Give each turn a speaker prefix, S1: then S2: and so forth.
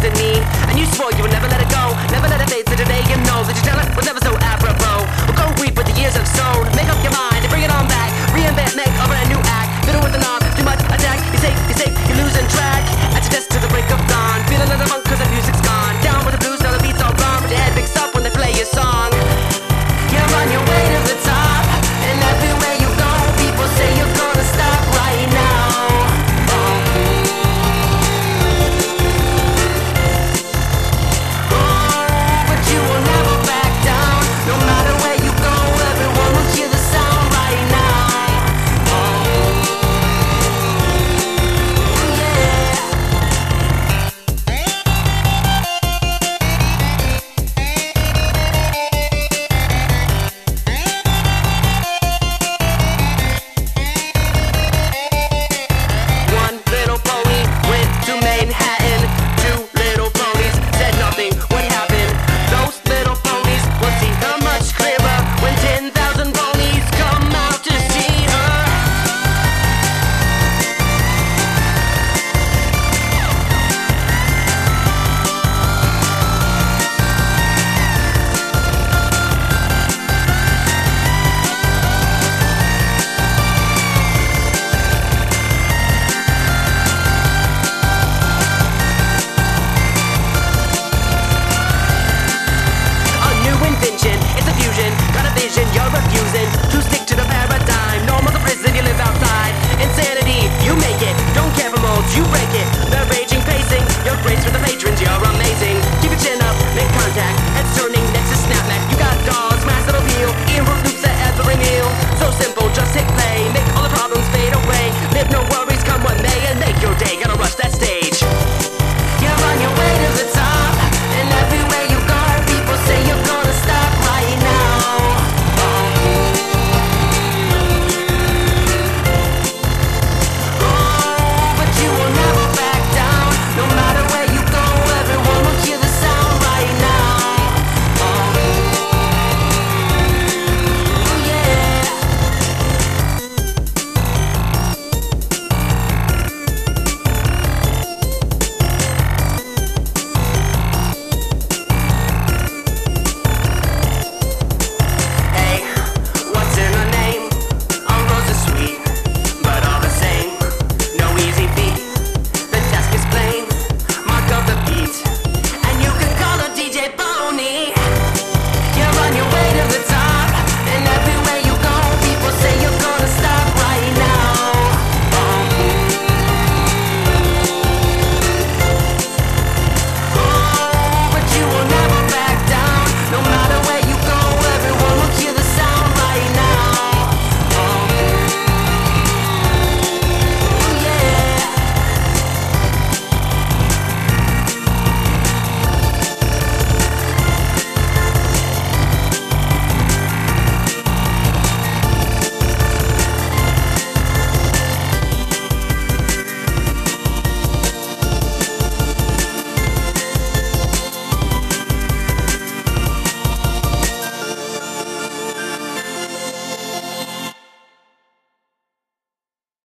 S1: destiny. And you swore you would never let it go, never let it fade. So today you know that you tell it was never so apropos. Well, go reap what the years have sown. Make up your mind and bring it on back. Reinvent, make a brand new act. Fiddle with the knob, too much attack. You're safe, you're losing track. At your desk to the break of dawn. Feeling like the funk cause the music's gone. Down with the blues, now the beat's all gone. But your head picks up when they play your song. You're on your way to the top. And everywhere you go, people say you're gonna stop right now. But you will never back down. No matter where you go, everyone will hear the sound right now. One little pony went to Manhattan. Two little ponies said nothing. What happened? Those little ponies will see her much clearer when 10,000 ponies come out to see her. A new invention, it's a fusion. Got a vision, you're refusing to stick to the paradigm. No more the prison, you live outside. Insanity, you make it. Don't care for molds, you break it. The raging pacing, your grace with the patrons, you're amazing. Keep your chin up, make contact. Heads turning, next to snap back. You got dolls, massive appeal. Ear root loops at every meal. So simple, just hit play. Make